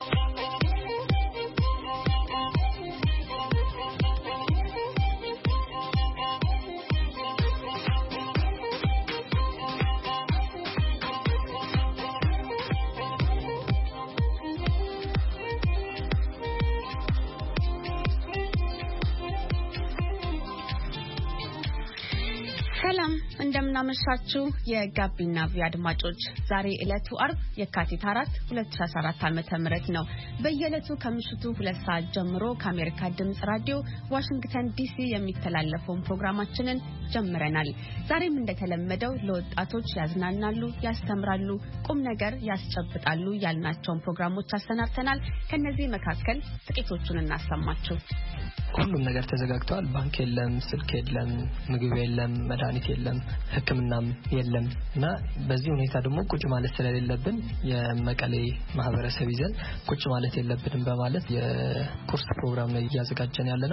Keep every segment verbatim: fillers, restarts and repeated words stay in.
ሰላም እንደምናመሻችሁ የጋቢና ቪ አድማጮች ዛሬ ዕለቱ አርብ የካቲት አራት ሁለት ሺህ አስራ አራት ዓመተ ምህረት ነው። በየዕለቱ ከምሽቱ ሁለት ሰዓት ጀምሮ ከአሜሪካ ድምጽ ራዲዮ ዋሽንግተን ዲሲ የሚተላለፈውን ፕሮግራማችንን ጀምረናል። ዛሬም እንደተለመደው ለወጣቶች ያዝናናሉ፣ ያስተምራሉ፣ ቁም ነገር ያስጨብጣሉ ያልናቸውን ፕሮግራሞች አሰናድተናል። ከነዚህ መካከል ጥቂቶቹን እናሰማችሁ። ሁሉም ነገር ተዘጋግቷል። ባንክ የለም፣ ስልክ የለም፣ ምግብ የለም፣ መድኃኒት የለም፣ ሕክምናም የለም እና በዚህ ሁኔታ ደግሞ ቁጭ ማለት ስለሌለብን የመቀሌ ማህበረሰብ ይዘን ቁጭ ማለት የለብንም በማለት የኩርስ ፕሮግራም ላይ እያዘጋጀን ያለነው።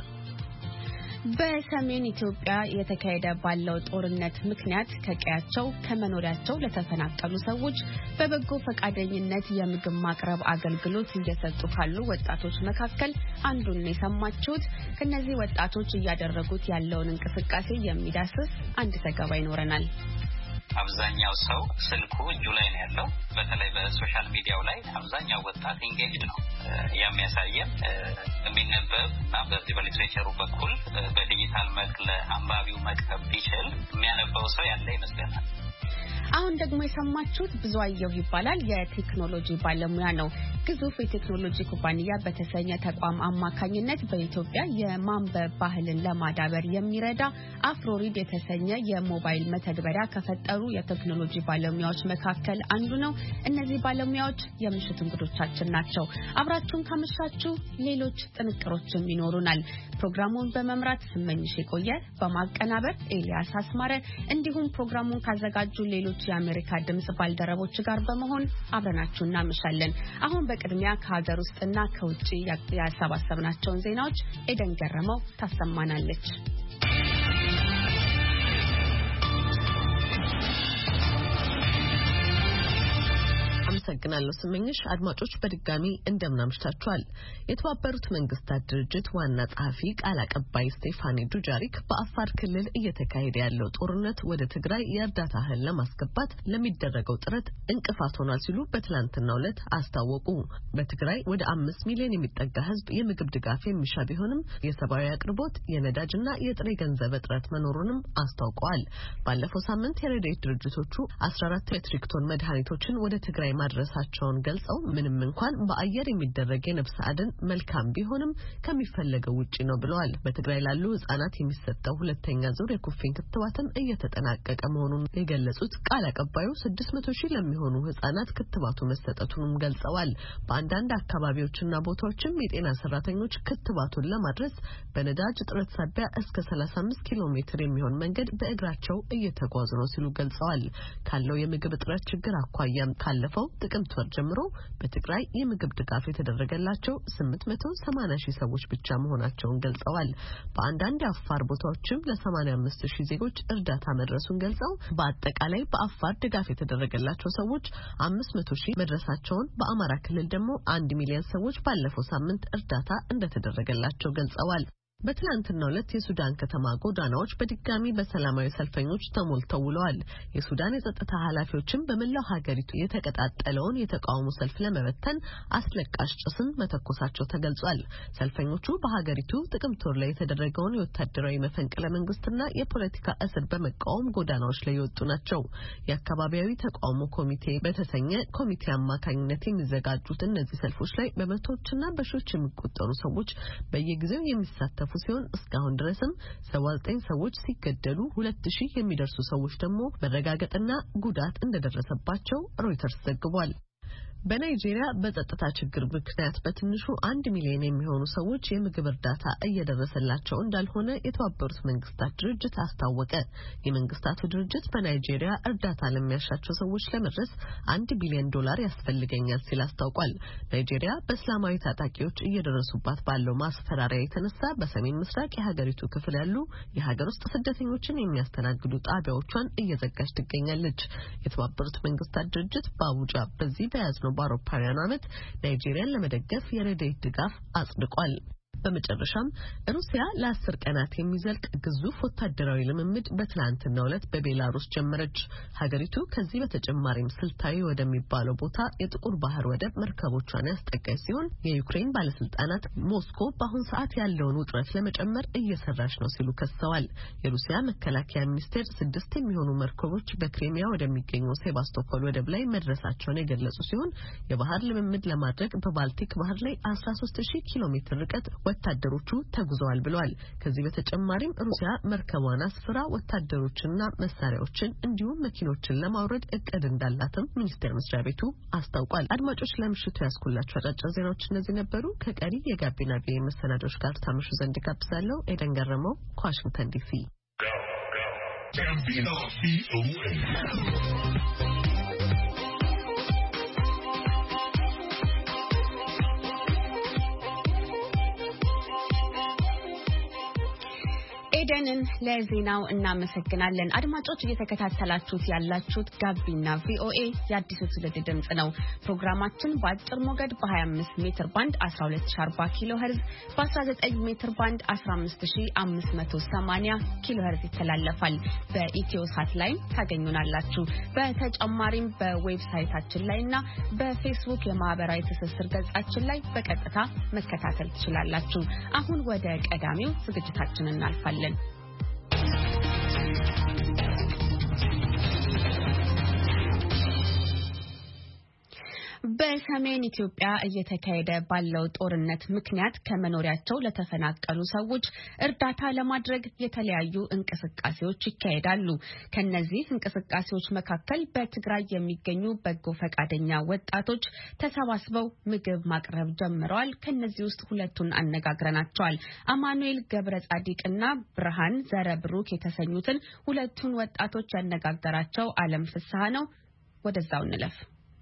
በሰሜን ኢትዮጵያ የተካሄደ ባለው ጦርነት ምክንያት ከቀያቸው ከመኖሪያቸው ለተፈናቀሉ ሰዎች በበጎ ፈቃደኝነት የምግብ ማቅረብ አገልግሎት እየሰጡ ካሉ ወጣቶች መካከል አንዱን ነው የሰማችሁት። ከነዚህ ወጣቶች እያደረጉት ያለውን እንቅስቃሴ የሚዳስስ አንድ ዘገባ ይኖረናል። አብዛኛው ሰው ስልኩ እጁ ላይ ነው ያለው። በተለይ በሶሻል ሚዲያው ላይ አብዛኛው ወጣት ኢንጌጅድ ነው። የሚያሳየን የሚነበብ እና በዚህ በሊትሬቸሩ በኩል በዲጂታል መልክ ለአንባቢው መቅረብ ቢችል የሚያነበው ሰው ያለ ይመስለናል። አሁን ደግሞ የሰማችሁት ብዙአየሁ ይባላል። የቴክኖሎጂ ባለሙያ ነው። ግዙፍ የቴክኖሎጂ ኩባንያ በተሰኘ ተቋም አማካኝነት በኢትዮጵያ የማንበብ ባህልን ለማዳበር የሚረዳ አፍሮሪድ የተሰኘ የሞባይል መተግበሪያ ከፈጠሩ የቴክኖሎጂ ባለሙያዎች መካከል አንዱ ነው። እነዚህ ባለሙያዎች የምሽት እንግዶቻችን ናቸው። አብራችሁን ካመሻችሁ ሌሎች ጥንቅሮችም ይኖሩናል። ፕሮግራሙን በመምራት ስመኝሽ የቆየ፣ በማቀናበር ኤልያስ አስማረ እንዲሁም ፕሮግራሙን ካዘጋጁ ሌሎች የአሜሪካ ድምጽ ባልደረቦች ጋር በመሆን አብረናችሁ እናመሻለን። አሁን በቅድሚያ ከሀገር ውስጥና ከውጪ ያሰባሰብናቸውን ዜናዎች ኤደን ገረመው ታሰማናለች። አመሰግናለሁ ስመኝሽ። አድማጮች በድጋሚ እንደምናምሽታችኋል። የተባበሩት መንግስታት ድርጅት ዋና ጸሐፊ ቃል አቀባይ ስቴፋኒ ዱጃሪክ በአፋር ክልል እየተካሄደ ያለው ጦርነት ወደ ትግራይ የእርዳታ እህል ለማስገባት ለሚደረገው ጥረት እንቅፋት ሆኗል ሲሉ በትላንትናው ዕለት አስታወቁ። በትግራይ ወደ አምስት ሚሊዮን የሚጠጋ ህዝብ የምግብ ድጋፍ የሚሻ ቢሆንም የሰብአዊ አቅርቦት የነዳጅና የጥሬ ገንዘብ እጥረት መኖሩንም አስታውቀዋል። ባለፈው ሳምንት የረድኤት ድርጅቶቹ አስራ አራት ሜትሪክ ቶን መድኃኒቶችን ወደ ትግራይ ማድረሳቸውን ገልጸው ምንም እንኳን በአየር የሚደረግ የነፍስ አድን መልካም ቢሆንም ከሚፈለገው ውጪ ነው ብለዋል። በትግራይ ላሉ ህጻናት የሚሰጠው ሁለተኛ ዙር የኩፍኝ ክትባትም እየተጠናቀቀ መሆኑን የገለጹት ቃል አቀባዩ ስድስት መቶ ሺህ ለሚሆኑ ህጻናት ክትባቱ መሰጠቱንም ገልጸዋል። በአንዳንድ አካባቢዎችና ቦታዎችም የጤና ሰራተኞች ክትባቱን ለማድረስ በነዳጅ እጥረት ሳቢያ እስከ ሰላሳ አምስት ኪሎ ሜትር የሚሆን መንገድ በእግራቸው እየተጓዙ ነው ሲሉ ገልጸዋል። ካለው የምግብ እጥረት ችግር አኳያም ካለፈው ጥቅምት ወር ጀምሮ በትግራይ የምግብ ድጋፍ የተደረገላቸው ስምንት መቶ ሰማንያ ሺህ ሰዎች ብቻ መሆናቸውን ገልጸዋል። በአንዳንድ የአፋር ቦታዎችም ለሰማንያ አምስት ሺህ ዜጎች እርዳታ መድረሱን ገልጸው በአጠቃላይ በአፋር ድጋፍ የተደረገላቸው ሰዎች አምስት መቶ ሺህ መድረሳቸውን፣ በአማራ ክልል ደግሞ አንድ ሚሊዮን ሰዎች ባለፈው ሳምንት እርዳታ እንደተደረገላቸው ገልጸዋል። በትላንትናው ዕለት የሱዳን ከተማ ጎዳናዎች በድጋሚ በሰላማዊ ሰልፈኞች ተሞልተው ውለዋል። የሱዳን የጸጥታ ኃላፊዎችም በመላው ሀገሪቱ የተቀጣጠለውን የተቃውሞ ሰልፍ ለመበተን አስለቃሽ ጭስን መተኮሳቸው ተገልጿል። ሰልፈኞቹ በሀገሪቱ ጥቅምት ወር ላይ የተደረገውን የወታደራዊ መፈንቅለ መንግስትና የፖለቲካ እስር በመቃወም ጎዳናዎች ላይ የወጡ ናቸው። የአካባቢያዊ ተቃውሞ ኮሚቴ በተሰኘ ኮሚቴ አማካኝነት የሚዘጋጁት እነዚህ ሰልፎች ላይ በመቶዎችና በሺዎች የሚቆጠሩ ሰዎች በየጊዜው የሚሳተፉ ሲሆን እስካሁን ድረስም ሰባ ዘጠኝ ሰዎች ሲገደሉ ሁለት ሺህ የሚደርሱ ሰዎች ደግሞ መረጋገጥና ጉዳት እንደደረሰባቸው ሮይተርስ ዘግቧል። በናይጄሪያ በጸጥታ ችግር ምክንያት በትንሹ አንድ ሚሊዮን የሚሆኑ ሰዎች የምግብ እርዳታ እየደረሰላቸው እንዳልሆነ የተባበሩት መንግስታት ድርጅት አስታወቀ። የመንግስታቱ ድርጅት በናይጄሪያ እርዳታ ለሚያሻቸው ሰዎች ለመድረስ አንድ ቢሊዮን ዶላር ያስፈልገኛል ሲል አስታውቋል። ናይጄሪያ በእስላማዊ ታጣቂዎች እየደረሱባት ባለው ማስፈራሪያ የተነሳ በሰሜን ምስራቅ የሀገሪቱ ክፍል ያሉ የሀገር ውስጥ ስደተኞችን የሚያስተናግዱ ጣቢያዎቿን እየዘጋች ትገኛለች። የተባበሩት መንግስታት ድርጅት በአቡጃ በዚህ በያዝነው በአውሮፓውያን ዓመት ናይጄሪያን ለመደገፍ የረድኤት ድጋፍ አጽድቋል። በመጨረሻም ሩሲያ ለአስር ቀናት የሚዘልቅ ግዙፍ ወታደራዊ ልምምድ በትላንትናው ዕለት በቤላሩስ ጀመረች። ሀገሪቱ ከዚህ በተጨማሪም ስልታዊ ወደሚባለው ቦታ የጥቁር ባህር ወደብ መርከቦቿን ያስጠጋች ሲሆን የዩክሬን ባለስልጣናት ሞስኮ በአሁን ሰዓት ያለውን ውጥረት ለመጨመር እየሰራች ነው ሲሉ ከሰዋል። የሩሲያ መከላከያ ሚኒስቴር ስድስት የሚሆኑ መርከቦች በክሪሚያ ወደሚገኘው ሴባስቶፖል ወደብ ላይ መድረሳቸውን የገለጹ ሲሆን የባህር ልምምድ ለማድረግ በባልቲክ ባህር ላይ አስራ ሶስት ሺህ ኪሎ ሜትር ርቀት ወታደሮቹ ተጉዘዋል ብለዋል። ከዚህ በተጨማሪም ሩሲያ መርከቧን አስፍራ ወታደሮችንና መሳሪያዎችን እንዲሁም መኪኖችን ለማውረድ እቅድ እንዳላትም ሚኒስቴር መስሪያ ቤቱ አስታውቋል። አድማጮች ለምሽቱ ያስኩላችሁ አጫጭር ዜናዎች እነዚህ ነበሩ። ከቀሪ የጋቢና ቪኦኤ መሰናዶች ጋር ታመሹ ዘንድ ጋብዛለሁ። ኤደን ገረመው ከዋሽንግተን ዲሲ። ኤደንን ለዜናው እናመሰግናለን። አድማጮች እየተከታተላችሁት ያላችሁት ጋቢና ቪኦኤ የአዲሱ ትውልድ ድምጽ ነው። ፕሮግራማችን በአጭር ሞገድ በ25 ሜትር ባንድ አስራ ሁለት ሺህ አርባ ኪሎ ሄርዝ በ19 ሜትር ባንድ አስራ አምስት ሺህ አምስት መቶ ሰማንያ ኪሎ ሄርዝ ይተላለፋል። በኢትዮ ሳት ላይ ታገኙናላችሁ። በተጨማሪም በዌብሳይታችን ላይና በፌስቡክ የማህበራዊ ትስስር ገጻችን ላይ በቀጥታ መከታተል ትችላላችሁ። አሁን ወደ ቀዳሚው ዝግጅታችን እናልፋለን። በሰሜን ኢትዮጵያ እየተካሄደ ባለው ጦርነት ምክንያት ከመኖሪያቸው ለተፈናቀሉ ሰዎች እርዳታ ለማድረግ የተለያዩ እንቅስቃሴዎች ይካሄዳሉ። ከነዚህ እንቅስቃሴዎች መካከል በትግራይ የሚገኙ በጎ ፈቃደኛ ወጣቶች ተሰባስበው ምግብ ማቅረብ ጀምረዋል። ከነዚህ ውስጥ ሁለቱን አነጋግረናቸዋል። አማኑኤል ገብረጻዲቅና ብርሃን ዘረብሩክ የተሰኙትን ሁለቱን ወጣቶች ያነጋገራቸው አለም ፍስሐ ነው። ወደዛው እንለፍ።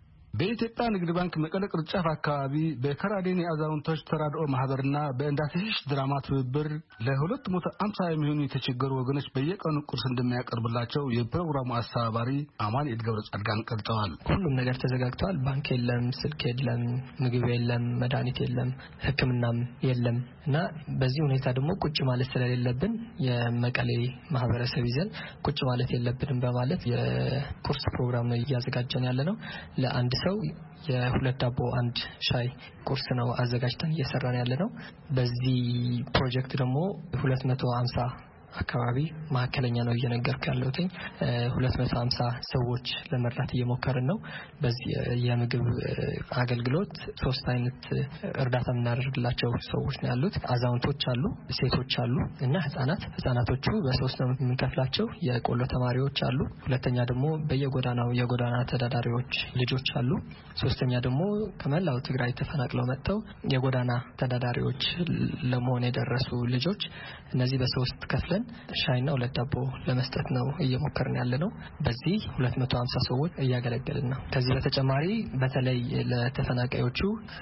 በኢትዮጵያ ንግድ ባንክ መቀለ ቅርንጫፍ አካባቢ በከራዴን የአዛውንቶች ተራድኦ ማህበርና በእንዳትሽ ድራማ ትብብር ለሁለት መቶ ሃምሳ የሚሆኑ የተቸገሩ ወገኖች በየቀኑ ቁርስ እንደሚያቀርብላቸው የፕሮግራሙ አስተባባሪ አማኑኤል ገብረጻድቃን ገልጸዋል። ሁሉም ነገር ተዘጋግቷል። ባንክ የለም፣ ስልክ የለም፣ ምግብ የለም፣ መድኃኒት የለም፣ ሕክምናም የለም እና በዚህ ሁኔታ ደግሞ ቁጭ ማለት ስለሌለብን የመቀሌ ማህበረሰብ ይዘን ቁጭ ማለት የለብንም በማለት የቁርስ ፕሮግራም ነው እያዘጋጀን ያለነው። ለአንድ ሰው የሁለት ዳቦ አንድ ሻይ ቁርስ ነው አዘጋጅተን እየሰራን ያለነው። በዚህ ፕሮጀክት ደግሞ ሁለት መቶ ሃምሳ አካባቢ ማከለኛ ነው እየነገርኩ ያለሁት ሁለት መቶ ሃምሳ ሰዎች ለመርዳት እየሞከርን ነው። በዚህ የምግብ አገልግሎት ሶስት አይነት እርዳታ እናደርግላቸው ሰዎች ነው ያሉት። አዛውንቶች አሉ፣ ሴቶች አሉ እና ህፃናት። ህፃናቶቹ በሶስት ነው የምንከፍላቸው። የቆሎ ተማሪዎች አሉ። ሁለተኛ ደግሞ በየጎዳናው የጎዳና ተዳዳሪዎች ልጆች አሉ። ሶስተኛ ደግሞ ከመላው ትግራይ ተፈናቅለው መጥተው የጎዳና ተዳዳሪዎች ለመሆን የደረሱ ልጆች። እነዚህ በሶስት ከፍለን ሻይና ሁለት ዳቦ ለመስጠት ነው እየሞከርን ያለነው። በዚህ ሁለት መቶ ሃምሳ ሰዎች እያገለገልን ነው። ከዚህ በተጨማሪ በተለይ ለተፈናቃዮቹ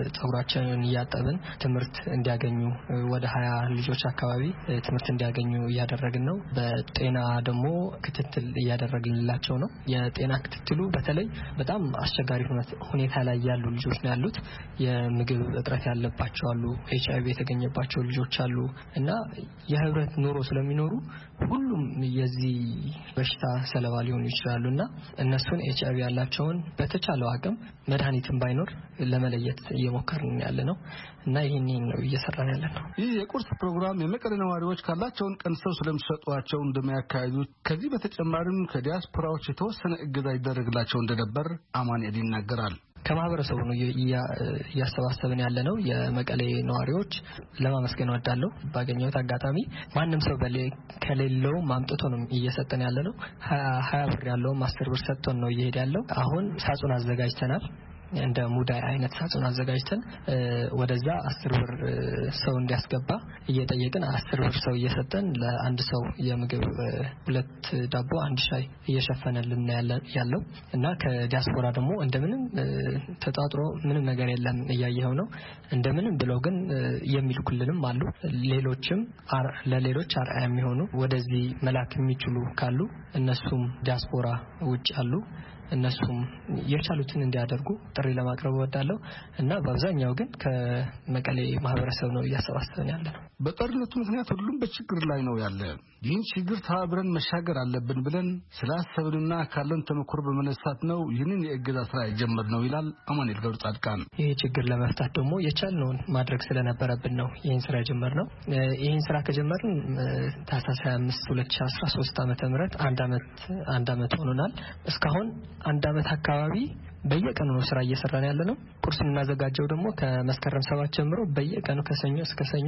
ጸጉራቸውን እያጠብን ትምህርት እንዲያገኙ ወደ ሀያ ልጆች አካባቢ ትምህርት እንዲያገኙ እያደረግን ነው። በጤና ደግሞ ክትትል እያደረግንላቸው ነው። የጤና ክትትሉ በተለይ በጣም አስቸጋሪ ሁኔታ ላይ ያሉ ልጆች ነው ያሉት። የምግብ እጥረት ያለባቸው አሉ፣ ኤች አይ ቪ የተገኘባቸው ልጆች አሉ እና የህብረት ኑሮ ስለሚኖሩ ሁሉም የዚህ በሽታ ሰለባ ሊሆኑ ይችላሉና እነሱን ኤች አይ ቪ ያላቸውን በተቻለው አቅም መድኃኒትም ባይኖር ለመለየት እየሞከርን ያለነው እና ይሄንን ነው እየሰራን ያለነው። ይህ የቁርስ ፕሮግራም የመቀሌ ነዋሪዎች ካላቸውን ቀንሰው ስለሚሰጧቸው እንደሚያካሂዱ ከዚህ በተጨማሪም ከዲያስፖራዎች የተወሰነ እገዛ ይደረግላቸው እንደነበር አማኑኤል ይናገራል። ከማህበረሰቡ ነው እያሰባሰብን ያለነው። የመቀሌ ነዋሪዎች ለማመስገን ወዳለው ባገኘሁት አጋጣሚ ማንም ሰው በሌ ከሌለው ማምጥቶ ነው እየሰጠን ያለነው። ሀያ ብር ያለው አስር ብር ሰጥቶን ነው እየሄደ ያለው። አሁን ሳጹን አዘጋጅተናል። እንደ ሙዳይ አይነት ሳጹን አዘጋጅተን ወደዛ አስር ብር ሰው እንዲያስገባ እየጠየቅን አስር ብር ሰው እየሰጠን ለአንድ ሰው የምግብ ሁለት ዳቦ አንድ ሻይ እየሸፈነልን ያለው እና ከዲያስፖራ ደግሞ እንደምንም ተጣጥሮ ምንም ነገር የለም እያየኸው ነው እንደምንም ብለው ግን የሚልኩልንም አሉ። ሌሎችም ለሌሎች አርአያ የሚሆኑ ወደዚህ መላክ የሚችሉ ካሉ እነሱም ዲያስፖራ ውጭ አሉ እነሱም የቻሉትን እንዲያደርጉ ጥሪ ለማቅረብ ወዳለው እና በአብዛኛው ግን ከመቀሌ ማህበረሰብ ነው እያሰባሰበን ያለው። በጦርነቱ ምክንያት ሁሉም በችግር ላይ ነው ያለ። ይህን ችግር ተባብረን መሻገር አለብን ብለን ስላሰብንና ካለን ተመክሮ በመነሳት ነው ይህንን የእገዛ ስራ የጀመርነው ይላል አማኑኤል ገብረ ጻድቃን። ይህ ችግር ለመፍታት ደግሞ የቻልነውን ማድረግ ስለነበረብን ነው ይህን ስራ የጀመርነው። ይህን ስራ ከጀመርን ታህሳስ ሃያ አምስት ሁለት ሺህ አስራ ሶስት ዓመተ ምህረት አንድ አመት አንድ አመት ሆኖናል። እስካሁን አንድ አመት አካባቢ በየቀኑ ነው ስራ እየሰራን ያለነው። ቁርስ እናዘጋጀው ደግሞ ከመስከረም ሰባት ጀምሮ በየቀኑ ከሰኞ እስከ ሰኞ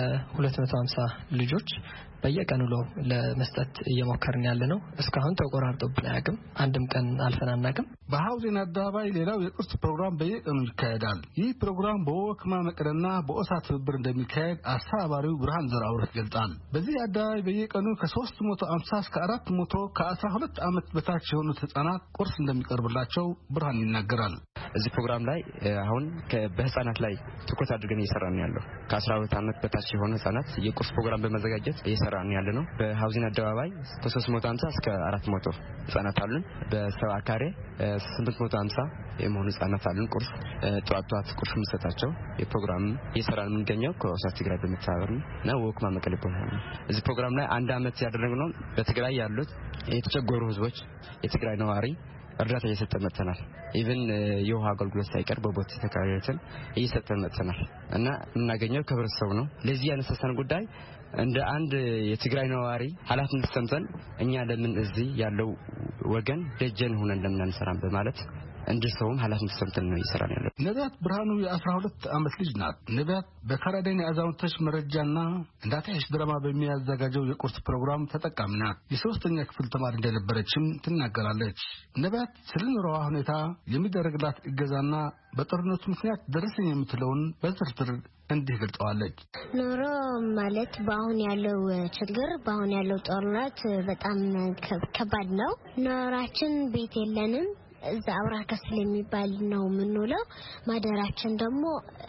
ለ250 ልጆች በየቀኑ ነው ለመስጠት እየሞከርን ያለነው። እስካሁን ተቆራርጦብን አያውቅም። አንድም ቀን አልፈን አናውቅም። በሐውዜን አደባባይ ሌላው የቁርስ ፕሮግራም በየቀኑ ይካሄዳል። ይህ ፕሮግራም በወክማ መቀለና በኦሳ ትብብር እንደሚካሄድ አስተባባሪው ብርሃን ዘራውር ገልጿል። በዚህ አደባባይ በየቀኑ ከ350 እስከ አራት መቶ ከ12 ዓመት በታች የሆኑ ህፃናት ቁርስ እንደሚቀርብላቸው ብርሃን ይናገራል። እዚህ ፕሮግራም ላይ አሁን በህፃናት ላይ ትኩረት አድርገን እየሰራን ያለው ከ12 ዓመት በታች የሆኑ ህፃናት የቁርስ ፕሮግራም በመዘጋጀት እየሰራን ያለ ነው። በሐውዜን አደባባይ ከ350 እስከ አራት መቶ ህፃናት አሉን። በሰባካሬ ስምንት መቶ ሃምሳ የሆኑ ህፃናት አሉን። ቁርስ ጧት ጧት ቁርስ መስጠታቸው የፕሮግራም እየሰራን የምንገኘው ከኦሳ ትግራይ በመተባበር ነው። ወክማ መቀሌ ፕሮግራም እዚህ ፕሮግራም ላይ አንድ አመት ያደረግነው በትግራይ ያሉት የተቸገሩ ህዝቦች የትግራይ ነዋሪ እርዳታ እየሰጠን መጥተናል። ኢቭን የውሃ አገልግሎት ሳይቀር በቦት ተካሪዎችን እየሰጠን መጥተናል እና እናገኘው ከህብረተሰቡ ነው። ለዚህ ያነሳሳን ጉዳይ እንደ አንድ የትግራይ ነዋሪ ኃላፊነት ተሰምተን እኛ ለምን እዚህ ያለው ወገን ደጀን ሆነን ለምን አንሰራም በማለት እንድሰውም ኃላፊነት ተሰምተን ነው እየሰራን ያለው። ነቢያት ብርሃኑ የአስራ ሁለት ዓመት ልጅ ናት። ነቢያት በካራዳይን አዛውንቶች መረጃና እንዳታይሽ ድራማ በሚያዘጋጀው የቁርስ ፕሮግራም ተጠቃሚ ናት። የሶስተኛ ክፍል ተማሪ እንደነበረችም ትናገራለች። ነቢያት ስለ ኑሮዋ ሁኔታ የሚደረግላት እገዛና በጦርነቱ ምክንያት ደረሰኝ የምትለውን በዝርዝር እንዲህ ገልጸዋለች። ኑሮ ማለት በአሁን ያለው ችግር በአሁን ያለው ጦርነት በጣም ከባድ ነው። ኑሯችን ቤት የለንም። እዛ አውራከስ የሚባል ነው ምንውለው። ማደራችን ደግሞ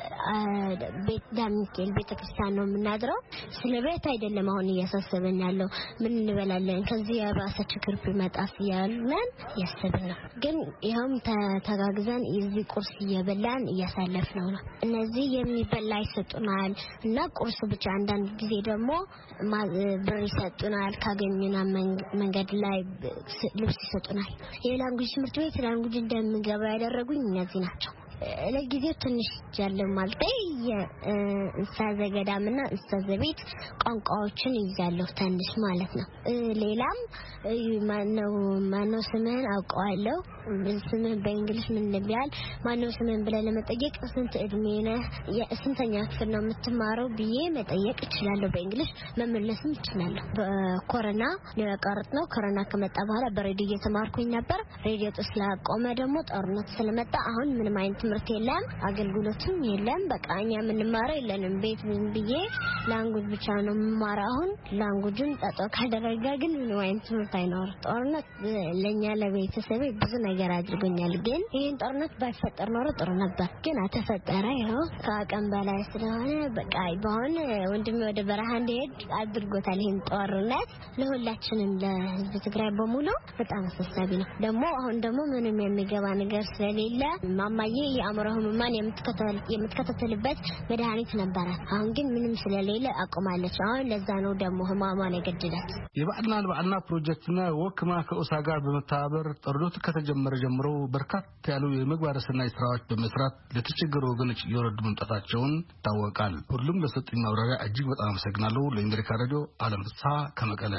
ቤት ዳሚካኤል ቤተክርስቲያን ነው ምናድረው። ስለ ቤት አይደለም አሁን እያሳሰበን ያለው ምን እንበላለን ከዚህ ያባሰ ችግር ቢመጣስ ያለን ያሰብን ነው። ግን ይሄም ተጋግዘን እዚህ ቁርስ እየበላን እያሳለፍነው ነው። እነዚህ የሚበላ ይሰጡናል እና ቁርስ ብቻ አንዳንድ ጊዜ ደግሞ ብር ይሰጡናል። ካገኘና መንገድ ላይ ልብስ ይሰጡናል። የላንጉጅ ትምህርት ቤት ላንጉጅ እንደምገባ ያደረጉኝ እነዚህ ናቸው። ለጊዜው ትንሽ ጃለም ማለት የእንስሳት ገዳምና እንስሳት ቤት ቋንቋዎችን ይዛለሁ ትንሽ ማለት ነው። ሌላም ማነው ማነው ስምህን አውቀዋለሁ። ስምህ በእንግሊዝ ምን እንደሚባል ማነው ስምህን ብለህ ለመጠየቅ ስንት እድሜ ነህ የስንተኛ ክፍል ነው የምትማረው ብዬ መጠየቅ እችላለሁ። በእንግሊዝ መመለስም እችላለሁ። በኮሮና ነው ያቀረጥነው። ኮሮና ከመጣ በኋላ በሬዲዮ እየተማርኩኝ ነበር። ሬዲዮ ስላቆመ ደግሞ ጦርነት ስለመጣ አሁን ምንም አይነት ትምህርት የለም፣ አገልግሎትም የለም። በቃ እኛ የምንማረው የለንም። ቤት ምን ብዬ ላንጉጅ ብቻ ነው የምማረው። አሁን ላንጉጅን ጠጦ ካደረጋ ግን ምንም አይነት ትምህርት አይኖርም። ጦርነት ለኛ ለቤተሰቤ ብዙ ነገር አድርጎኛል። ግን ይሄን ጦርነት ባይፈጠር ኖሮ ጥሩ ነበር። ግን አተፈጠረ። ይኸው ከአቅም በላይ ስለሆነ በቃ በአሁን ወንድሜ ወደ በረሃ እንዲሄድ አድርጎታል። ይሄን ጦርነት ለሁላችንም ለህዝብ ትግራይ በሙሉ በጣም አሳሳቢ ነው። ደግሞ አሁን ደግሞ ምንም የሚገባ ነገር ስለሌለ ማማዬ የአእምሮ ህሙማን የምትከታተልበት መድኃኒት ነበረ። አሁን ግን ምንም ስለሌለ አቆማለች። አሁን ለዛ ነው ደግሞ ህማማን የገደላት። የባዕልና ለባዕልና ፕሮጀክትና ወክማ ከኦሳ ጋር በመተባበር ጦርነቱ ከተጀመረ ጀምሮ በርካታ ያሉ የምግባረ ሰናይ ስራዎች በመስራት ለተቸገሩ ወገኖች እየረዱ መምጣታቸውን ይታወቃል። ሁሉም ለሰጡኝ ማብራሪያ እጅግ በጣም አመሰግናለሁ። ለአሜሪካ ሬዲዮ አለም ፍስሐ ከመቀለ።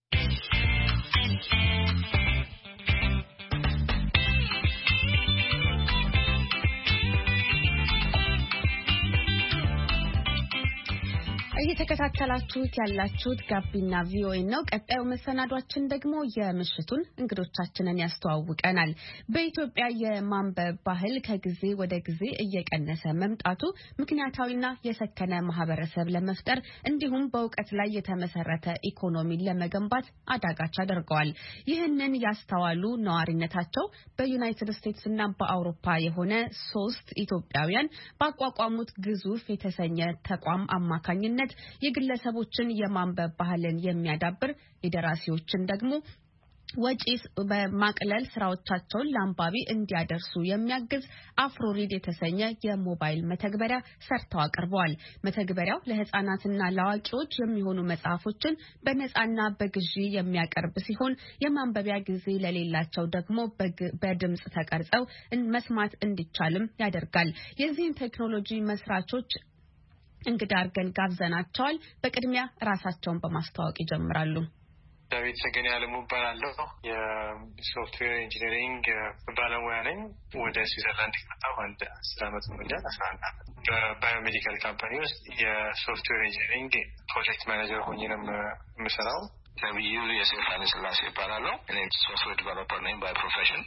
እየተከታተላችሁት ያላችሁት ጋቢና ቪኦኤ ነው። ቀጣዩ መሰናዷችን ደግሞ የምሽቱን እንግዶቻችንን ያስተዋውቀናል። በኢትዮጵያ የማንበብ ባህል ከጊዜ ወደ ጊዜ እየቀነሰ መምጣቱ ምክንያታዊና የሰከነ ማህበረሰብ ለመፍጠር እንዲሁም በእውቀት ላይ የተመሰረተ ኢኮኖሚን ለመገንባት አዳጋች አድርገዋል። ይህንን ያስተዋሉ ነዋሪነታቸው በዩናይትድ ስቴትስ እና በአውሮፓ የሆነ ሶስት ኢትዮጵያውያን ባቋቋሙት ግዙፍ የተሰኘ ተቋም አማካኝነት የግለሰቦችን የማንበብ ባህልን የሚያዳብር የደራሲዎችን ደግሞ ወጪ በማቅለል ስራዎቻቸውን ለአንባቢ እንዲያደርሱ የሚያግዝ አፍሮሪድ የተሰኘ የሞባይል መተግበሪያ ሰርተው አቅርበዋል። መተግበሪያው ለህፃናትና ለአዋቂዎች የሚሆኑ መጽሐፎችን በነፃና በግዢ የሚያቀርብ ሲሆን የማንበቢያ ጊዜ ለሌላቸው ደግሞ በድምጽ ተቀርጸው መስማት እንዲቻልም ያደርጋል። የዚህን ቴክኖሎጂ መስራቾች እንግዳ አርገን ጋብዘናቸዋል። በቅድሚያ ራሳቸውን በማስተዋወቅ ይጀምራሉ። ዳዊት ሰገኔ አለሙ እባላለሁ። የሶፍትዌር ኢንጂነሪንግ ባለሙያ ነኝ። ወደ ስዊዘርላንድ ከመጣሁ አንድ አስር አመት ሞላኝ። አስራ አንድ አመት በባዮሜዲካል ካምፓኒ ውስጥ የሶፍትዌር ኢንጂነሪንግ ፕሮጀክት ማኔጀር ሆኜ ነው የምሰራው። ነብዩ የሴፋኒ ስላሴ እባላለሁ። እኔ ሶፍትዌር ዲቨሎፐር ነኝ ባይ ፕሮፌሽን።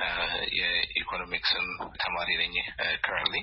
የኢኮኖሚክስን ተማሪ ነኝ። ከረንትሊ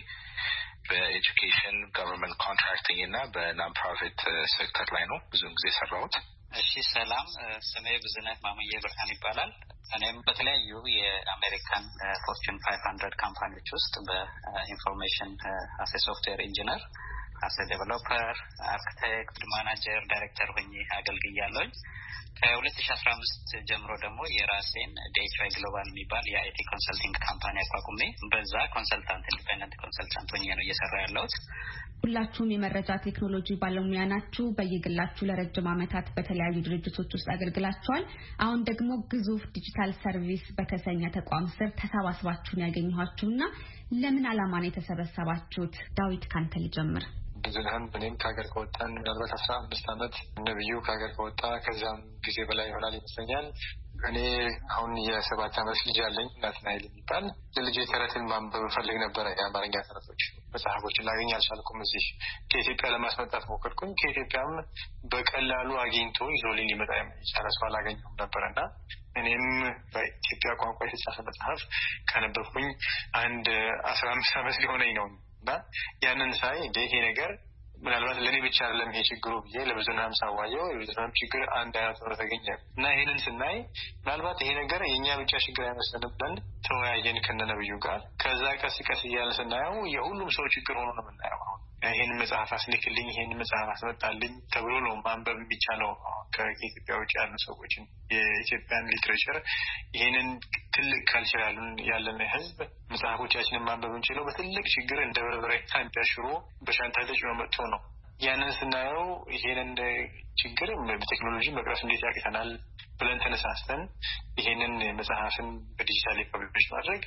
በኤጁኬሽን ገቨርንመንት ኮንትራክቲንግ እና በናን ፕሮፊት ሴክተር ላይ ነው ብዙውን ጊዜ ሰራሁት። እሺ ሰላም፣ ስሜ ብዝነት ማሙዬ ብርሃን ይባላል። እኔም በተለያዩ የአሜሪካን ፎርቹን ፋይቭ ሀንድረድ ካምፓኒዎች ውስጥ በኢንፎርሜሽን አስ ሶፍትዌር ኢንጂነር፣ አስ ዴቨሎፐር፣ አርክቴክት፣ ማናጀር፣ ዳይሬክተር ሆኜ አገልግያለሁ። ከሁለት ሺህ አስራ አምስት ጀምሮ ደግሞ የራሴን ዴይትራይ ግሎባል የሚባል የአይቲ ኮንሰልቲንግ ካምፓኒ አቋቁሜ በዛ ኮንሰልታንት ኢንዲፔንደንት ኮንሰልታንት ሆኜ ነው እየሰራ ያለሁት። ሁላችሁም የመረጃ ቴክኖሎጂ ባለሙያ ናችሁ። በየግላችሁ ለረጅም ዓመታት በተለያዩ ድርጅቶች ውስጥ አገልግላችኋል። አሁን ደግሞ ግዙፍ ዲጂታል ሰርቪስ በተሰኘ ተቋም ስር ተሰባስባችሁ ያገኘኋችሁና ለምን ዓላማ ነው የተሰበሰባችሁት? ዳዊት ካንተ ልጀምር። ብዙነን እኔም ከሀገር ከወጣን ምናልባት አስራ አምስት አመት ነብዩ ከሀገር ከወጣ ከዛም ጊዜ በላይ ይሆናል ይመስለኛል። እኔ አሁን የሰባት አመት ልጅ አለኝ። ናትናኤል የሚባል ለልጄ ተረትን ማንበብ ፈልግ ነበረ። የአማርኛ ተረቶች መጽሐፎችን ላገኝ አልቻልኩም። እዚህ ከኢትዮጵያ ለማስመጣት ሞከርኩኝ። ከኢትዮጵያም በቀላሉ አግኝቶ ይዞልኝ ሊመጣ የቻለ ሰው አላገኘሁም ነበርና እኔም በኢትዮጵያ ቋንቋ የተጻፈ መጽሐፍ ካነበብኩኝ አንድ አስራ አምስት አመት ሊሆነኝ ነው እና ያንን ሳይ ይሄ ነገር ምናልባት ለኔ ብቻ አይደለም ይሄ ችግሩ ብዬ ለብዙናም ሳዋየው የብዙናም ችግር አንድ አይነት ሆኖ ተገኘ እና ይሄንን ስናይ ምናልባት ይሄ ነገር የኛ ብቻ ችግር አይመስልም ብለን ተወያየን ከነነብዩ ጋር። ከዛ ቀስ ቀስ እያልን ስናየው የሁሉም ሰው ችግር ሆኖ ነው የምናየው። ይሄን መጽሐፍ አስልክልኝ፣ ይሄን መጽሐፍ አስመጣልኝ ተብሎ ነው ማንበብ የሚቻለው። ከኢትዮጵያ ውጭ ያሉ ሰዎችን የኢትዮጵያን ሊትሬቸር ይሄንን ትልቅ ካልቸር ያሉን ያለን ህዝብ መጽሐፎቻችንን ማንበብ እንችለው በትልቅ ችግር እንደ በርበሬ ታንዳሽሮ በሻንጣ ተጭኖ መጥቶ ነው። ያንን ስናየው ይሄንን ችግር በቴክኖሎጂ መቅረፍ እንዴት ያቅተናል ብለን ተነሳስተን ይሄንን መጽሐፍን በዲጂታል ፐብሊሽ ማድረግ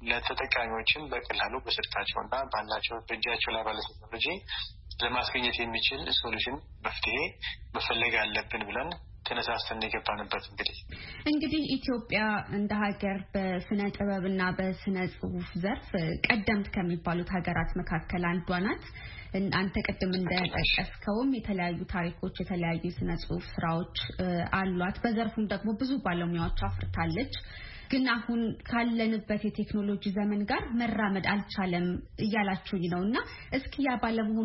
ለተጠቃሚዎችም በቀላሉ በስልካቸውና ባላቸው በእጃቸው ላይ ባለ ቴክኖሎጂ ለማስገኘት የሚችል ሶሉሽን መፍትሄ መፈለግ አለብን ብለን ተነሳስተን የገባንበት። እንግዲህ እንግዲህ ኢትዮጵያ እንደ ሀገር በስነ ጥበብና በስነ ጽሁፍ ዘርፍ ቀደምት ከሚባሉት ሀገራት መካከል አንዷ ናት። አንተ ቀደም እንደጠቀስከውም የተለያዩ ታሪኮች፣ የተለያዩ ስነ ጽሁፍ ስራዎች አሏት። በዘርፉም ደግሞ ብዙ ባለሙያዎች አፍርታለች። ግን አሁን ካለንበት የቴክኖሎጂ ዘመን ጋር መራመድ አልቻለም እያላችሁኝ ነውና እስኪ ያ ባለመሆኑ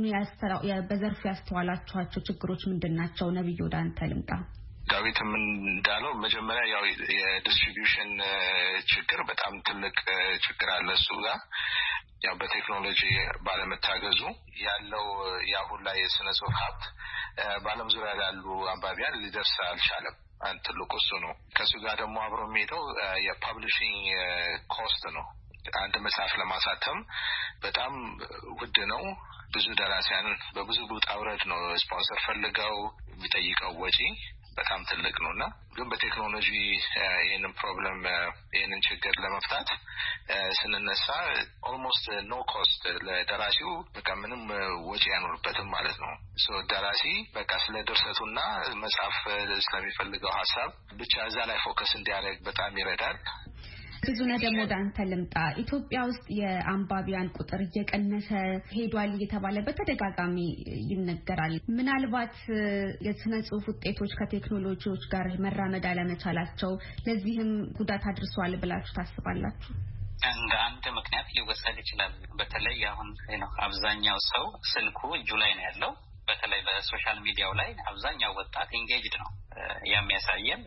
በዘርፉ ያስተዋላችኋቸው ችግሮች ምንድናቸው? ነብዩ ወደ አንተ ልምጣ። ዳዊትም እንዳለው መጀመሪያ ያው የዲስትሪቢዩሽን ችግር በጣም ትልቅ ችግር አለ። እሱ ጋር ያው በቴክኖሎጂ ባለመታገዙ ያለው ያሁን ላይ የስነ ጽሁፍ ሀብት በዓለም ዙሪያ ያሉ አንባቢያን ሊደርስ አልቻለም። አንድ ትልቁ እሱ ነው። ከሱ ጋር ደግሞ አብሮ የሚሄደው የፐብሊሺንግ ኮስት ነው። አንድ መጽሐፍ ለማሳተም በጣም ውድ ነው። ብዙ ደራሲያን በብዙ ውጣ ውረድ ነው ስፖንሰር ፈልገው የሚጠይቀው ወጪ በጣም ትልቅ ነውና ግን በቴክኖሎጂ ይሄንን ፕሮብለም ይሄንን ችግር ለመፍታት ስንነሳ ኦልሞስት ኖ ኮስት ለደራሲው በቃ ምንም ወጪ ያኖርበትም ማለት ነው። ሶ ደራሲ በቃ ስለ ድርሰቱና መጽሐፍ ስለሚፈልገው ሐሳብ ብቻ እዛ ላይ ፎከስ እንዲያደርግ በጣም ይረዳል። ብዙነህ ደግሞ ዳንተ ልምጣ። ኢትዮጵያ ውስጥ የአንባቢያን ቁጥር እየቀነሰ ሄዷል እየተባለ በተደጋጋሚ ይነገራል። ምናልባት የስነ ጽሁፍ ውጤቶች ከቴክኖሎጂዎች ጋር መራመድ አለመቻላቸው ለዚህም ጉዳት አድርሷል ብላችሁ ታስባላችሁ? እንደ አንድ ምክንያት ሊወሰድ ይችላል። በተለይ አሁን ነው አብዛኛው ሰው ስልኩ እጁ ላይ ነው ያለው። በተለይ በሶሻል ሚዲያው ላይ አብዛኛው ወጣት ኢንጌጅድ ነው። የሚያሳየን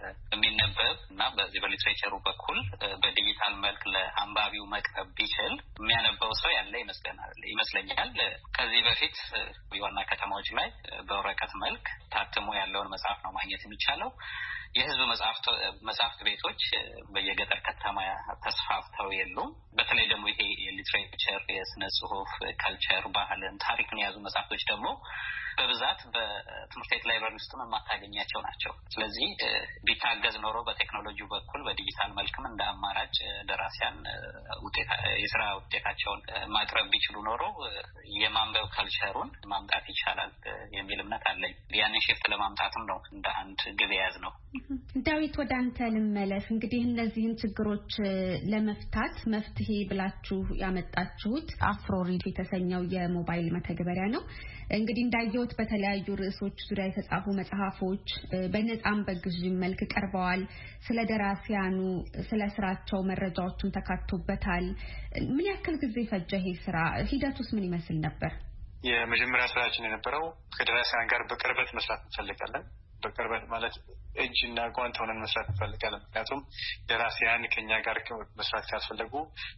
የሚነበብ እና በዚህ በሊትሬቸሩ በኩል በዲጂታል መልክ ለአንባቢው መቅረብ ቢችል የሚያነበው ሰው ያለ ይመስለናል ይመስለኛል። ከዚህ በፊት የዋና ከተማዎች ላይ በወረቀት መልክ ታትሞ ያለውን መጽሐፍ ነው ማግኘት የሚቻለው። የህዝብ መጽሐፍት መጽሐፍት ቤቶች በየገጠር ከተማ ተስፋፍተው የሉም። በተለይ ደግሞ ይሄ የሊትሬቸር የስነ ጽሁፍ ካልቸር ባህልን ታሪክን የያዙ መጽሐፍቶች ደግሞ በብዛት በትምህርት ቤት ላይብረሪ ውስጥ የማታገኛቸው ናቸው። ስለዚህ ቢታገዝ ኖሮ በቴክኖሎጂው በኩል በዲጂታል መልክም እንደ አማራጭ ደራሲያን ውጤታ የሥራ ውጤታቸውን ማቅረብ ቢችሉ ኖሮ የማንበብ ካልቸሩን ማምጣት ይቻላል የሚል እምነት አለኝ። ያንን ሽፍት ለማምጣትም ነው እንደ አንድ ግብ የያዝነው። ዳዊት ወደ አንተ ልመለስ። እንግዲህ እነዚህን ችግሮች ለመፍታት መፍትሄ ብላችሁ ያመጣችሁት አፍሮሪድ የተሰኘው የሞባይል መተግበሪያ ነው። እንግዲህ እንዳየሁት በተለያዩ ርዕሶች ዙሪያ የተጻፉ መጽሐፎች በነጻም በግዥም መልክ ቀርበዋል። ስለ ደራሲያኑ ስለ ስራቸው መረጃዎችን ተካቶበታል። ምን ያክል ጊዜ ፈጀ ይሄ ስራ? ሂደቱስ ምን ይመስል ነበር? የመጀመሪያ ስራችን የነበረው ከደራሲያን ጋር በቅርበት መስራት እንፈልጋለን። በቅርበት ማለት እጅና ጓንት ሆነን መስራት እንፈልጋለን። ምክንያቱም ደራሲያን ከኛ ጋር መስራት ካልፈለጉ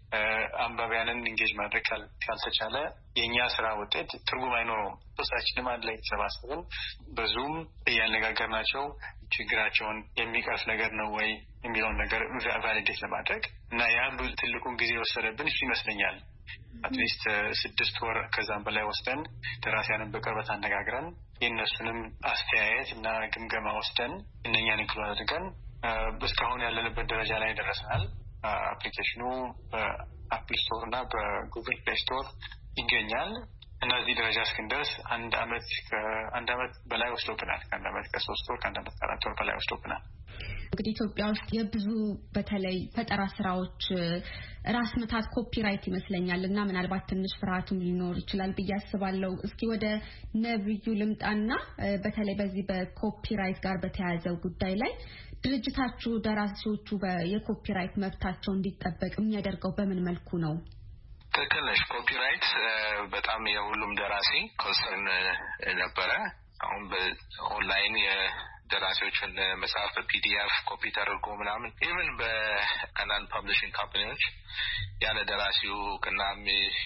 አንባቢያንን ኢንጌጅ ማድረግ ካልተቻለ የኛ ስራ ውጤት ትርጉም አይኖረውም። ሶስታችንም አንድ ላይ ተሰባስበን በዙም እያነጋገርናቸው ችግራቸውን የሚቀርፍ ነገር ነው ወይ የሚለውን ነገር ቫሊዴት ለማድረግ እና ያን ትልቁን ጊዜ ወሰደብን እሱ ይመስለኛል። አትሊስት ስድስት ወር ከዛም በላይ ወስደን ደራሲያንን በቅርበት አነጋግረን የእነሱንም አስተያየት እና ግምገማ ወስደን እነኛን ኢንክሉድ አድርገን እስካሁን ያለንበት ደረጃ ላይ ደረሰናል። አፕሊኬሽኑ በአፕል ስቶር እና በጉግል ፕሌይ ስቶር ይገኛል። እነዚህ ደረጃ እስክንደርስ አንድ አመት ከአንድ አመት በላይ ወስዶብናል። ከአንድ አመት ከሶስት ወር ከአንድ አመት ከአራት ወር በላይ ወስዶብናል። እንግዲህ ኢትዮጵያ ውስጥ የብዙ በተለይ ፈጠራ ስራዎች ራስ ምታት ኮፒራይት ይመስለኛል እና ምናልባት ትንሽ ፍርሃትም ሊኖር ይችላል ብዬ አስባለሁ። እስኪ ወደ ነብዩ ልምጣና በተለይ በዚህ በኮፒራይት ጋር በተያያዘው ጉዳይ ላይ ድርጅታችሁ ደራሲዎቹ የኮፒራይት መብታቸው እንዲጠበቅ የሚያደርገው በምን መልኩ ነው? ትክክል ነሽ። ኮፒራይት በጣም የሁሉም ደራሲ ኮንሰርን ነበረ። አሁን በኦንላይን የደራሲዎችን መጽሐፍ በፒዲኤፍ ኮፒ ተደርጎ ምናምን ኢቭን በአንዳንድ ፐብሊሽንግ ካምፓኒዎች ያለ ደራሲው ቅናም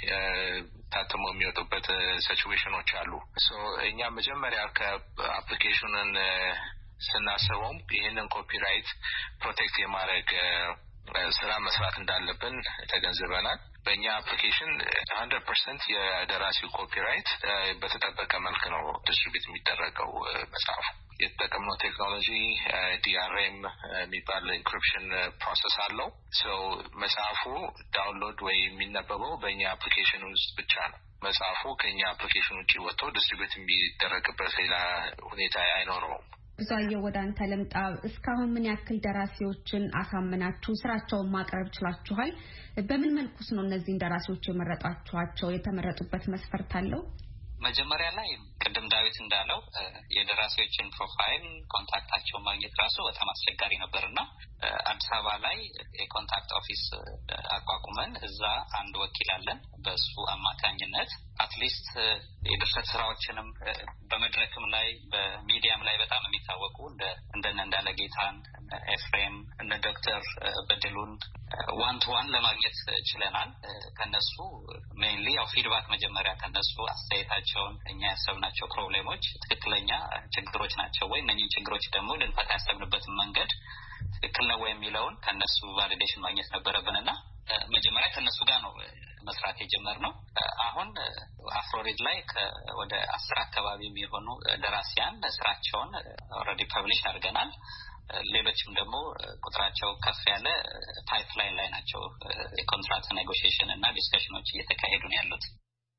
ታትሞ የሚወጡበት ሲቹዌሽኖች አሉ። ሶ እኛ መጀመሪያ ከአፕሊኬሽኑን ስናስበውም ይህንን ኮፒራይት ፕሮቴክት የማድረግ ስራ መስራት እንዳለብን ተገንዝበናል። በእኛ አፕሊኬሽን one hundred percent የደራሲው ኮፒራይት በተጠበቀ መልክ ነው ዲስትሪቢዩት የሚደረገው። መጽሐፍ የተጠቀምነው ቴክኖሎጂ ዲአርኤም የሚባል ኢንክሪፕሽን ፕሮሰስ አለው። ሶ መጽሐፉ ዳውንሎድ ወይ የሚነበበው በእኛ አፕሊኬሽን ውስጥ ብቻ ነው። መጽሐፉ ከእኛ አፕሊኬሽን ውጭ ወጥቶ ዲስትሪቢዩት የሚደረግበት ሌላ ሁኔታ አይኖረውም። ብዙአየሁ ወደ አንተ ልምጣ። እስካሁን ምን ያክል ደራሲዎችን አሳምናችሁ ስራቸውን ማቅረብ ችላችኋል? በምን መልኩስ ነው እነዚህን ደራሲዎች የመረጣችኋቸው? የተመረጡበት መስፈርት አለው? መጀመሪያ ላይ ቅድም ዳዊት እንዳለው የደራሲዎችን ፕሮፋይል ኮንታክታቸውን ማግኘት ራሱ በጣም አስቸጋሪ ነበርና አዲስ አበባ ላይ የኮንታክት ኦፊስ አቋቁመን እዛ አንድ ወኪል አለን። በሱ አማካኝነት አትሊስት የድርሰት ስራዎችንም በመድረክም ላይ በሚዲያም ላይ በጣም የሚታወቁ እንደ እንደነ እንዳለ ጌታን ኤፍሬም እነ ዶክተር በድሉን ዋን ቱ ዋን ለማግኘት ችለናል። ከነሱ ሜንሊ ያው ፊድባክ መጀመሪያ ከነሱ አስተያየታቸውን እኛ ያሰብናቸው ፕሮብሌሞች ትክክለኛ ችግሮች ናቸው ወይ እነኚህ ችግሮች ደግሞ ልንፈታ ያሰብንበትን መንገድ ትክክል ነው ወይ የሚለውን ከነሱ ቫሊዴሽን ማግኘት ነበረብንና መጀመሪያ ከነሱ ጋር ነው መስራት የጀመርነው። አሁን አፍሮሪድ ላይ ወደ አስር አካባቢ የሚሆኑ ደራሲያን ስራቸውን ኦልሬዲ ፐብሊሽ አድርገናል። ሌሎችም ደግሞ ቁጥራቸው ከፍ ያለ ፓይፕላይን ላይ ናቸው። የኮንትራክት ኔጎሺዬሽን እና ዲስከሽኖች እየተካሄዱ ነው ያሉት።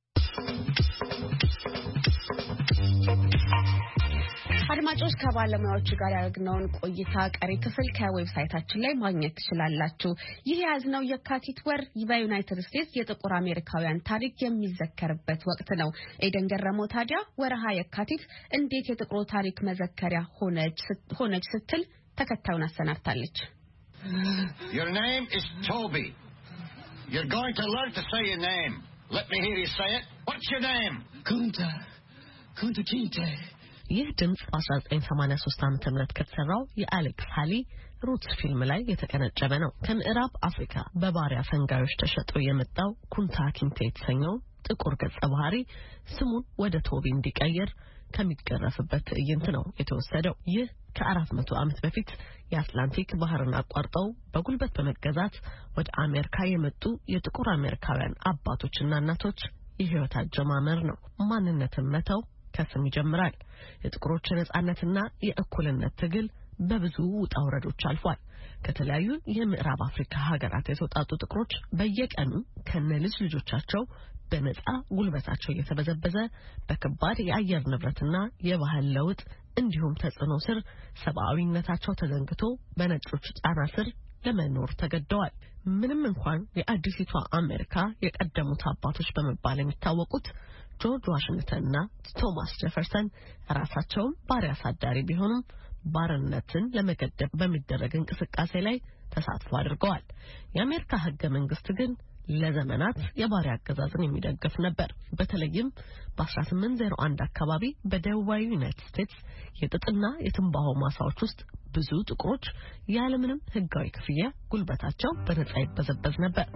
አድማጮች ከባለሙያዎቹ ጋር ያደረግነውን ቆይታ ቀሪ ክፍል ከዌብሳይታችን ላይ ማግኘት ትችላላችሁ። ይህ ያዝነው የካቲት ወር በዩናይትድ ስቴትስ የጥቁር አሜሪካውያን ታሪክ የሚዘከርበት ወቅት ነው። ኤደን ገረመው ታዲያ ወርሃ የካቲት እንዴት የጥቁር ታሪክ መዘከሪያ ሆነች ሆነች ስትል ተከታዩን አሰናድታለች። Your name is Toby. You're going to learn to say your name. Let me hear you say it. What's your name? Kunta. Kunta Kinte. ይህ ድምጽ አስራ ዘጠኝ ሰማንያ ሶስት ዓመተ ምህረት ከተሰራው የአሌክስ ሃሊ ሩትስ ፊልም ላይ የተቀነጨበ ነው። ከምዕራብ አፍሪካ በባሪያ ፈንጋዮች ተሸጦ የመጣው ኩንታ ኪንቴ የተሰኘው ጥቁር ገጸ ባህሪ ስሙን ወደ ቶቢ እንዲቀየር ከሚገረፍበት ትዕይንት ነው የተወሰደው። ይህ ከአራት መቶ ዓመት በፊት የአትላንቲክ ባህርን አቋርጠው በጉልበት በመገዛት ወደ አሜሪካ የመጡ የጥቁር አሜሪካውያን አባቶችና እናቶች የህይወት አጀማመር ነው። ማንነትን መተው ከስም ይጀምራል። የጥቁሮች ነጻነትና የእኩልነት ትግል በብዙ ውጣ ውረዶች አልፏል። ከተለያዩ የምዕራብ አፍሪካ ሀገራት የተውጣጡ ጥቁሮች በየቀኑ ከነልጅ ልጆቻቸው በነጻ ጉልበታቸው እየተበዘበዘ በከባድ የአየር ንብረትና የባህል ለውጥ እንዲሁም ተጽዕኖ ስር ሰብአዊነታቸው ተዘንግቶ በነጮች ጫና ስር ለመኖር ተገደዋል። ምንም እንኳን የአዲሲቷ አሜሪካ የቀደሙት አባቶች በመባል የሚታወቁት ጆርጅ ዋሽንግተንና ቶማስ ጄፈርሰን ራሳቸውን ባሪያ አሳዳሪ ቢሆኑም ባርነትን ለመገደብ በሚደረግ እንቅስቃሴ ላይ ተሳትፎ አድርገዋል። የአሜሪካ ህገ መንግስት ግን ለዘመናት የባሪያ አገዛዝን የሚደግፍ ነበር። በተለይም በ1801 አካባቢ በደቡባዊ ዩናይትድ ስቴትስ የጥጥና የትንባሆ ማሳዎች ውስጥ ብዙ ጥቁሮች ያለምንም ህጋዊ ክፍያ ጉልበታቸው በነጻ ይበዘበዝ ነበር።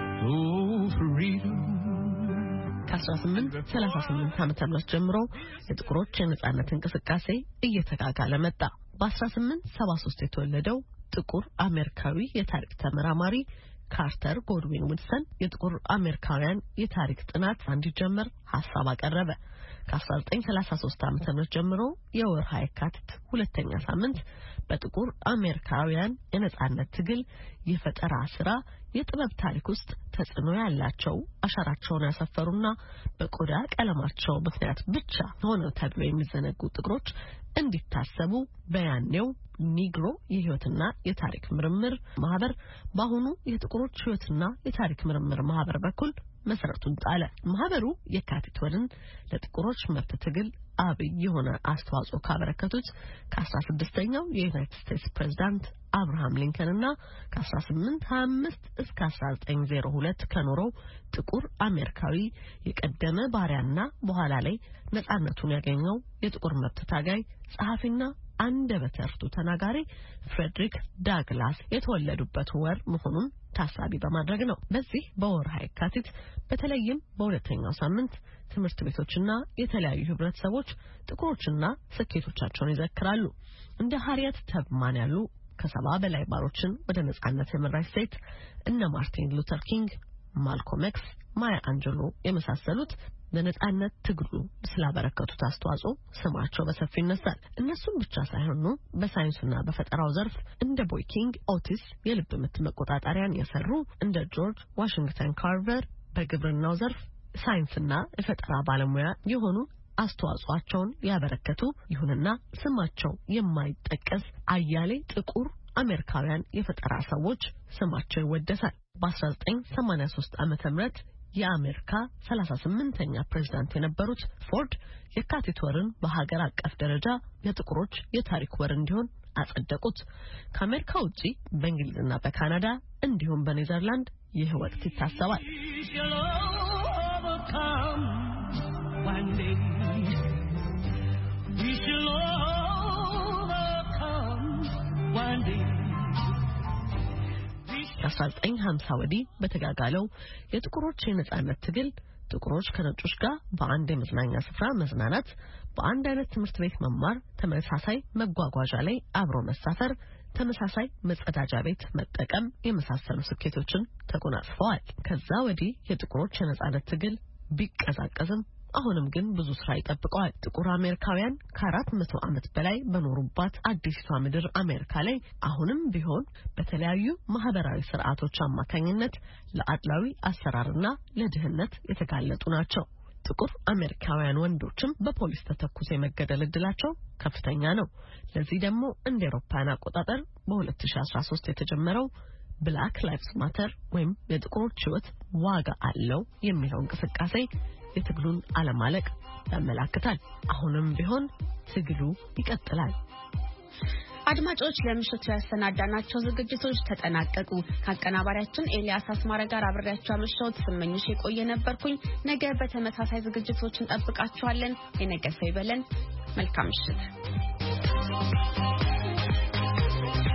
ከ1838 ዓመተ ምህረት ጀምሮ የጥቁሮች የነጻነት እንቅስቃሴ እየተጋጋለ መጣ። በ1873 የተወለደው ጥቁር አሜሪካዊ የታሪክ ተመራማሪ ካርተር ጎድዊን ውድሰን የጥቁር አሜሪካውያን የታሪክ ጥናት እንዲጀመር ሐሳብ አቀረበ። ከ1933 ዓመተ ምህረት ጀምሮ የወርሃ የካቲት ሁለተኛ ሳምንት በጥቁር አሜሪካውያን የነጻነት ትግል የፈጠራ ስራ የጥበብ ታሪክ ውስጥ ተጽዕኖ ያላቸው አሻራቸውን ያሰፈሩና በቆዳ ቀለማቸው ምክንያት ብቻ ሆነው ተብሎ የሚዘነጉ ጥቁሮች እንዲታሰቡ በያኔው ኒግሮ የህይወትና የታሪክ ምርምር ማህበር በአሁኑ የጥቁሮች ህይወትና የታሪክ ምርምር ማህበር በኩል መሰረቱን ጣለ። ማህበሩ የካቲት ወርን ለጥቁሮች መብት ትግል አብይ የሆነ አስተዋጽኦ ካበረከቱት ከ16ኛው የዩናይትድ ስቴትስ ፕሬዝዳንት አብርሃም ሊንከንና ከ1825 እስከ አስራ ዘጠኝ ዜሮ ሁለት ከኖረው ጥቁር አሜሪካዊ የቀደመ ባሪያና በኋላ ላይ ነጻነቱን ያገኘው የጥቁር መብት ታጋይ ጸሐፊና አንደበተ ርቱዕ ተናጋሪ ፍሬድሪክ ዳግላስ የተወለዱበት ወር መሆኑን ታሳቢ በማድረግ ነው። በዚህ በወርሃ የካቲት በተለይም በሁለተኛው ሳምንት ትምህርት ቤቶችና የተለያዩ ህብረተሰቦች ጥቁሮችና ስኬቶቻቸውን ይዘክራሉ። እንደ ሃሪየት ተብማን ያሉ ከሰባ በላይ ባሮችን ወደ ነጻነት የመራች ሴት፣ እነ ማርቲን ሉተር ኪንግ፣ ማልኮም ኤክስ፣ ማያ አንጀሎ የመሳሰሉት ለነጻነት ትግሉ ስላበረከቱት አስተዋጽኦ ስማቸው በሰፊ ይነሳል። እነሱም ብቻ ሳይሆኑ በሳይንስና በፈጠራው ዘርፍ እንደ ቦይ ኪንግ ኦቲስ የልብ ምት መቆጣጠሪያን የሰሩ እንደ ጆርጅ ዋሽንግተን ካርቨር በግብርናው ዘርፍ ሳይንስና የፈጠራ ባለሙያ የሆኑ አስተዋጽኦአቸውን ያበረከቱ ይሁንና ስማቸው የማይጠቀስ አያሌ ጥቁር አሜሪካውያን የፈጠራ ሰዎች ስማቸው ይወደሳል። በ1983 ዓመተ ምህረት የአሜሪካ ሰላሳ ስምንተኛ ፕሬዝዳንት የነበሩት ፎርድ የካቲት ወርን በሀገር አቀፍ ደረጃ የጥቁሮች የታሪክ ወር እንዲሆን አጸደቁት። ከአሜሪካ ውጪ በእንግሊዝና በካናዳ እንዲሁም በኔዘርላንድ ይህ ወቅት ይታሰባል። ከአስራ ዘጠኝ ሀምሳ ወዲህ በተጋጋለው የጥቁሮች የነጻነት ትግል ጥቁሮች ከነጮች ጋር በአንድ የመዝናኛ ስፍራ መዝናናት፣ በአንድ አይነት ትምህርት ቤት መማር፣ ተመሳሳይ መጓጓዣ ላይ አብሮ መሳፈር፣ ተመሳሳይ መጸዳጃ ቤት መጠቀም የመሳሰሉ ስኬቶችን ተጎናጽፈዋል። ከዛ ወዲህ የጥቁሮች የነጻነት ትግል ቢቀዛቀዝም አሁንም ግን ብዙ ስራ ይጠብቀዋል። ጥቁር አሜሪካውያን ከአራት መቶ ዓመት በላይ በኖሩባት አዲስቷ ምድር አሜሪካ ላይ አሁንም ቢሆን በተለያዩ ማህበራዊ ስርዓቶች አማካኝነት ለአድላዊ አሰራርና ለድህነት የተጋለጡ ናቸው። ጥቁር አሜሪካውያን ወንዶችም በፖሊስ ተተኩሰው የመገደል እድላቸው ከፍተኛ ነው። ለዚህ ደግሞ እንደ አውሮፓውያን አቆጣጠር በ2013 የተጀመረው ብላክ ላይቭስ ማተር ወይም የጥቁሮች ህይወት ዋጋ አለው የሚለው እንቅስቃሴ የትግሉን አለማለቅ ያመለክታል። አሁንም ቢሆን ትግሉ ይቀጥላል። አድማጮች ለምሽቱ ያሰናዳናቸው ዝግጅቶች ተጠናቀቁ። ከአቀናባሪያችን ኤልያስ አስማረ ጋር አብሬያችሁ አመሻውት ስመኝሽ የቆየ ነበርኩኝ። ነገ በተመሳሳይ ዝግጅቶች እንጠብቃችኋለን። የነገ ሰው ይበለን። መልካም ምሽት።